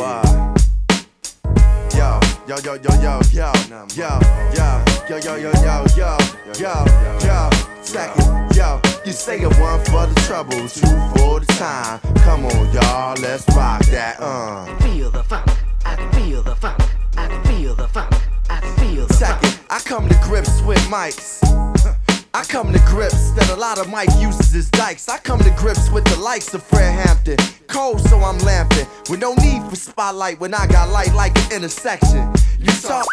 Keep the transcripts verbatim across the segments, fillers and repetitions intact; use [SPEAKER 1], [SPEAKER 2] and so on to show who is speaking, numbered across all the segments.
[SPEAKER 1] Why? Yo, yo, yo, yo, yo, yo, yo, yo, yo, yo, yo, yo, yo, yo, yo, second, yo. You say a one for the trouble, two for the time. Come on, y'all, let's rock that, uh.
[SPEAKER 2] I can feel the funk, I can feel the funk, I can feel the funk, I can feel the funk.
[SPEAKER 1] Second, I come to grips with mics. I come to grips that a lot of Mike uses as dikes. I come to grips with the likes of Fred Hampton. Cold, so I'm lamping. With no need for spotlight when I got light like an intersection. You talk,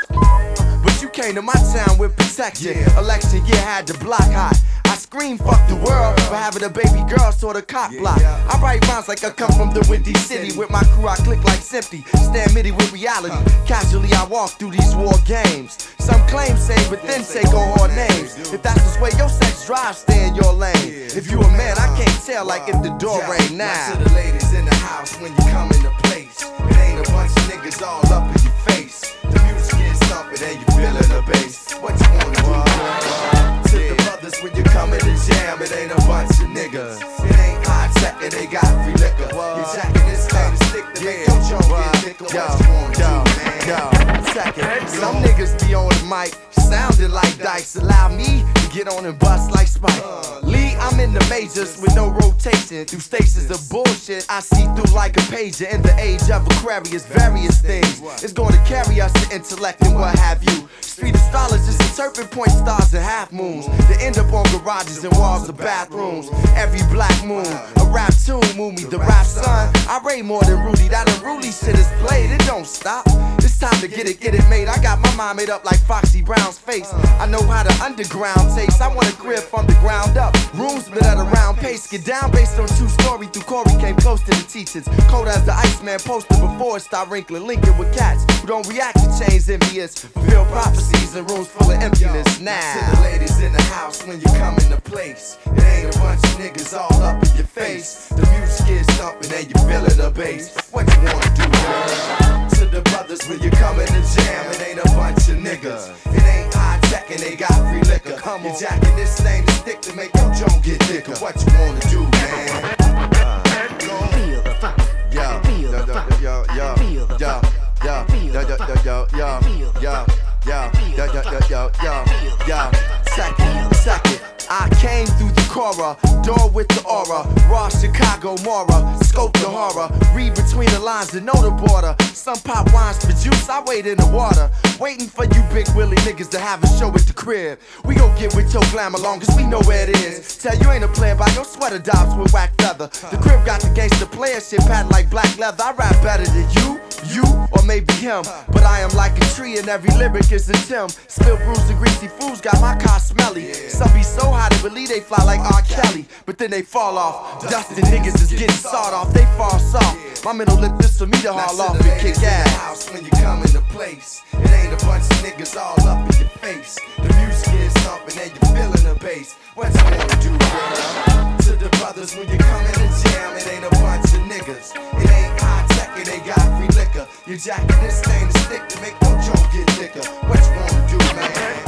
[SPEAKER 1] but you came to my town with protection. Election year had the block hot. I scream fuck the world for having a baby girl sort of cock block. I write rhymes like I come from the Windy City. With my crew I click like Simpy. Stand midi with reality. Casually I walk through these war games. Some claim say but then say go hard names. If that's the way your sex drive, stay in your lane. If you a man I can't tell like if the door ain't now.
[SPEAKER 3] To the ladies in the house when you come into place. It ain't a bunch of niggas all up in your face. The music is thumping and you feeling the bass. What you wanna do? To the brothers when you come in the jam, it ain't a bunch of niggas. It ain't high tech and they got free liquor. You're jacking this thing to stick to make your junk get thicker. What you wanna do, man?
[SPEAKER 1] Yo, second, some niggas be on the mic, sounding like dice. Allow me to get on and bust like Spike. Lee, I'm in the majors with no rotation. Through stations of bullshit, I see through like a pager. In the age of Aquarius, various things. It's going to carry us to intellect and what have you. Street astrologers interpret point stars and half moons. They end up on garages and walls of bathrooms. Every black moon, a rap tune move me. The rap son, I rate more than Rudy. That unruly shit is played, it don't stop. It's time to get it, get it made. I got my mind made up like Foxy Brown's face. I know how the underground tastes. I want a crib from the ground up. Rooms built at a round pace. Get down based on true story. Through Corey came close to the teachings. Cold as the Iceman posted before it start wrinkling. Linking with cats who don't react to change envious. Fulfill prophecies in rooms full of emptiness now.
[SPEAKER 3] To the ladies in the house when you come into place. It ain't a bunch of niggas all up in your face. The music is thumping and you feeling the bass. What you wanna do, girl? To the brothers when you come in the jam, it ain't a bunch of niggas. It ain't high tech and they got free liquor. Come on, you're jacking this thing to stick to make your junk get thicker. What you wanna do, man?
[SPEAKER 2] I can feel the funk, I can feel the funk,
[SPEAKER 1] yo,
[SPEAKER 2] I
[SPEAKER 1] yo,
[SPEAKER 2] can feel the
[SPEAKER 1] yo,
[SPEAKER 2] funk, I
[SPEAKER 1] yo,
[SPEAKER 2] can feel
[SPEAKER 1] yo,
[SPEAKER 2] the
[SPEAKER 1] yo,
[SPEAKER 2] funk,
[SPEAKER 1] yo,
[SPEAKER 2] I
[SPEAKER 1] yo,
[SPEAKER 2] can feel the
[SPEAKER 1] yo,
[SPEAKER 2] funk.
[SPEAKER 1] yo, yo, yo, yo, yo, yo, yo, second, second. I came through the Cora, door with the aura, raw Chicago Mora, scope the horror, read between the lines to know the border. Some pop wines for juice, I wait in the water, waiting for you big willy niggas to have a show at the crib. We gon' get with your glamour long cause we know where it is. Tell you ain't a player by your sweater dobs with whack feather. The crib got the gangsta player shit patterned like black leather. I rap better than you, you, or maybe him. But I am like a tree and every lyric is a gem. Spill bruised and greasy fools got my car smelly. Some be so high they believe they fly like R. Kelly, but then they fall off. Dustin niggas is getting sawed off, they fall soft. My middle lip this for me to haul off and kick ass.
[SPEAKER 3] When you come into place, it ain't a bunch of niggas all up in your face. The music is thumping and you feeling the bass. What you wanna do, girl? To the brothers when you come in the jam, it ain't a bunch of niggas. It ain't high tech and they got free liquor. You're jacking this thing to stick to make your junk get thicker. What you wanna do, man?